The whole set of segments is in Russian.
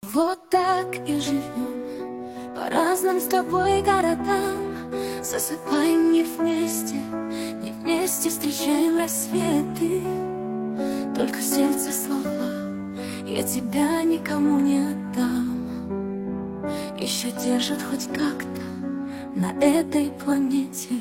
Вот так и живем, по разным с тобой городам. Засыпаем не вместе встречаем рассветы. Только сердце слова я тебя никому не отдам. Еще держат хоть как-то на этой планете.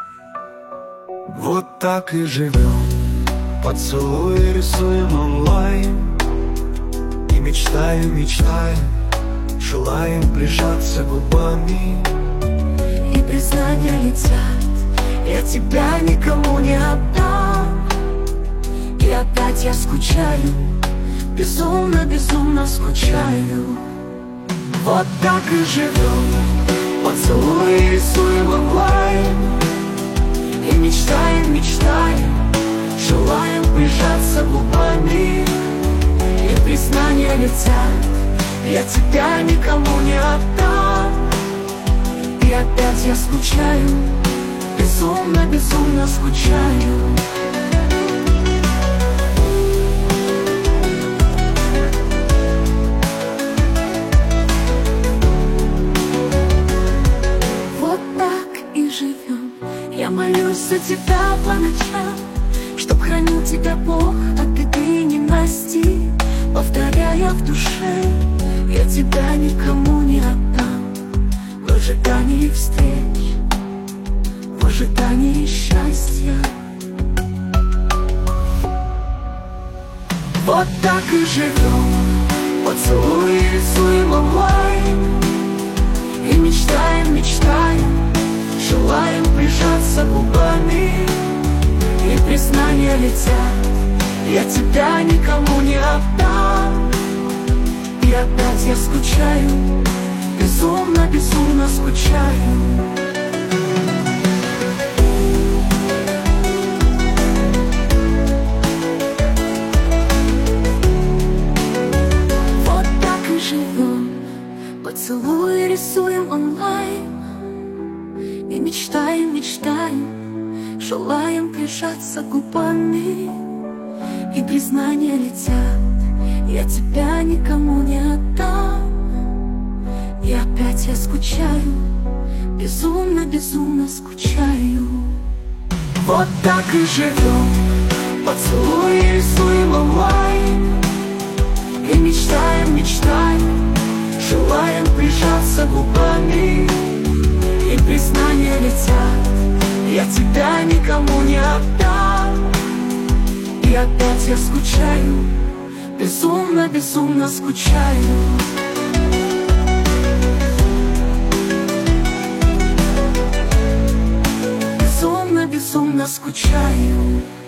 Вот так и живем, поцелуи рисуем онлайн. И мечтаем, желаем прижаться губами. И признания летят, я тебя никому не отдам. И опять я скучаю, безумно скучаю. Вот так и живем, поцелуи рисуем онлайн. И мечтаем, желаем прижаться губами. И признания летят, я тебя никому не отдам. И опять я скучаю, безумно скучаю. Вот так и живем, я молюсь за тебя по ночам, чтоб хранил тебя Бог от беды ненасти. Повторяя в душе, я тебя никому не отдам. В ожидании встреч, в ожидании счастья. Вот так и живем, поцелуи рисуем онлайн. И мечтаем, желаем прижаться губами. И признания летят, я тебя никому не отдам. И опять я скучаю, безумно скучаю. Вот так и живем, поцелуи рисуем онлайн. И мечтаем, желаем прижаться губами. И признания летят, я тебя никому не отдам. И опять я скучаю, безумно скучаю. Вот так и живем, поцелуи рисуем онлайн. И мечтаем, желаем прижаться губами. И признания летят, я тебя никому не отдам. И опять я скучаю, безумно скучаю. Безумно скучаю.